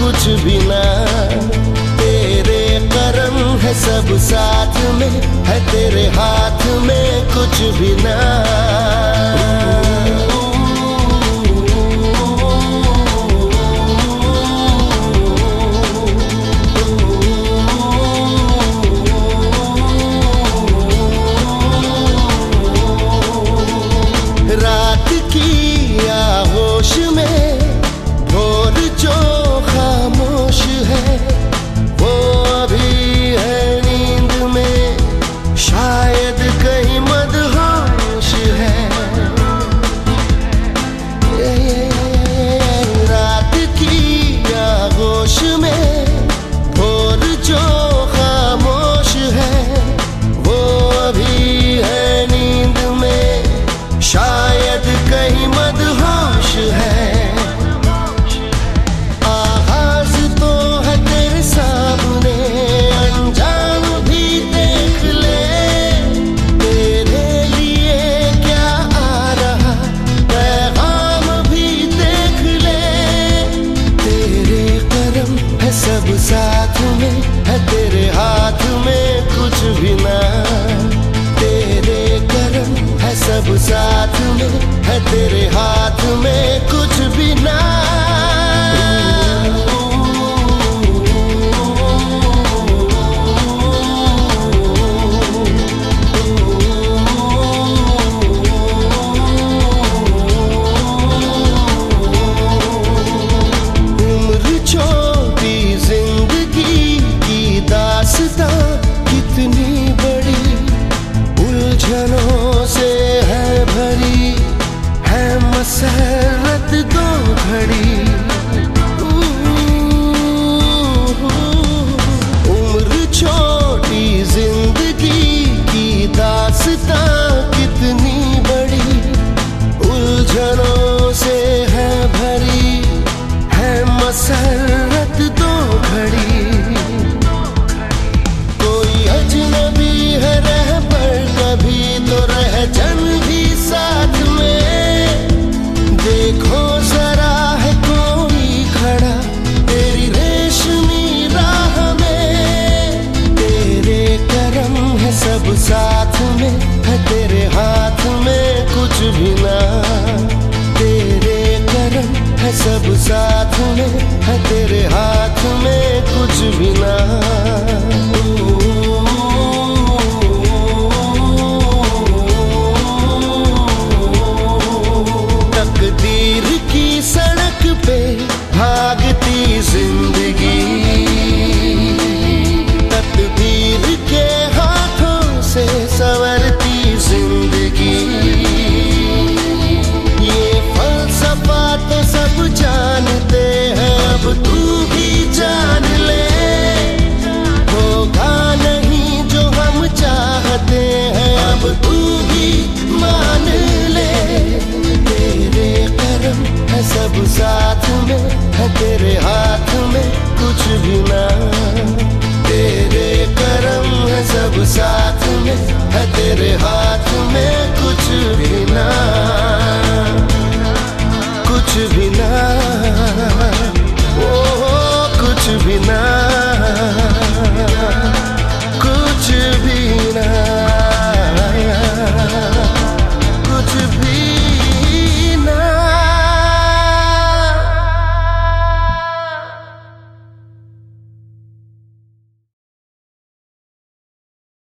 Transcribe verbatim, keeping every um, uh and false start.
कुछ भी ना। तेरे करम है सब साथ में, है तेरे हाथ में कुछ भी ना। रात की आगोश में भोर जो खामोश है, वो अभी है नींद में, शायद कहीं मदहोश है। रात की आगोश में भोर जो खामोश है, वो अभी है नींद में, शायद कहीं मदहोश है। आगाज तो है तेरे सामने, अंजाम भी देख ले। तेरे लिए क्या आ रहा पैगाम भी देख ले। तेरे करम है सब साथ में, है तेरे हाथ में कुछ भी ना। तेरे करम है सब साथ में, है तेरे हाथ में कुछ भी ना। उम्र छोटी जिंदगी की दास्तां कितनी बड़ी, उलझनों से है भरी, है मसरत दो घड़ी। उम्र छोटी जिंदगी की दास्तां कितनी बड़ी, उलझनों से है भरी, है मसरत दो घड़ी। कोई अजनबी है रह पर कभी तो रह जन भी साथ में। देखो जरा है कोई खड़ा तेरी रेशमी राह में। तेरे करम है सब साथ में, है तेरे हाथ में कुछ भी ना। तेरे करम है सब साथ में, है तेरे हाथ में कुछ भी ना। तकदीर की सड़क पे भागती जिंदगी, तकदीर के हाथों से संवरती जिंदगी। ये फलसफा तो सब जानते हैं, अब तू भी जान ले। होगा नहीं जो हम चाहते हैं, अब तू भी मान ले। तेरे करम है सब साथ में, है तेरे हाथ में कुछ भी ना।